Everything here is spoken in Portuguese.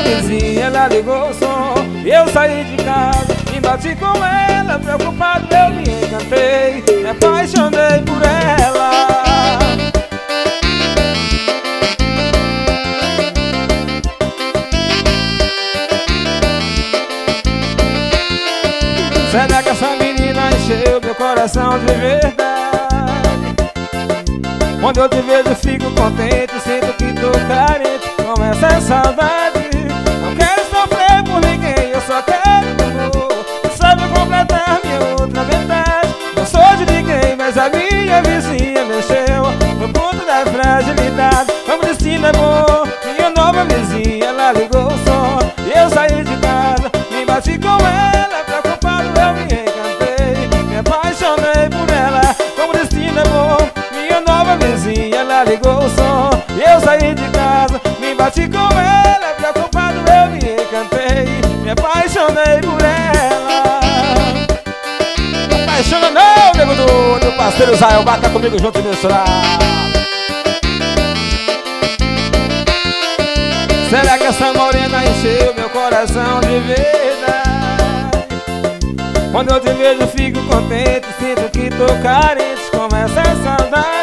vizinha, ela ligou o som. Eu saí de casa, me bati com ela. Preocupado eu me encantei, me apaixonei por ela. Será que essa menina encheu meu coração de verdade? Quando eu te vejo fico contente, sinto que tô carente com essa saudade. Não quero sofrer por ninguém, eu só quero amor. Sabe completar minha outra metade. Não sou de ninguém, mas a minha vizinha mexeu no ponto da fragilidade. Como destino é bom, minha nova vizinha, ela ligou o som. E eu saí de casa, me bati com ela. Preocupado eu me encantei, me apaixonei por ela. Como destino é bom, minha nova vizinha, ela ligou o som. E eu saí de casa, me bati com ela. Preocupado eu me encantei, me apaixonei por ela. Apaixona não, nego do meu parceiro Israel, bata comigo junto e misturar. Será que essa morena encheu meu coração de verdade? Quando eu te vejo fico contente, sinto que tô carente com essa saudade.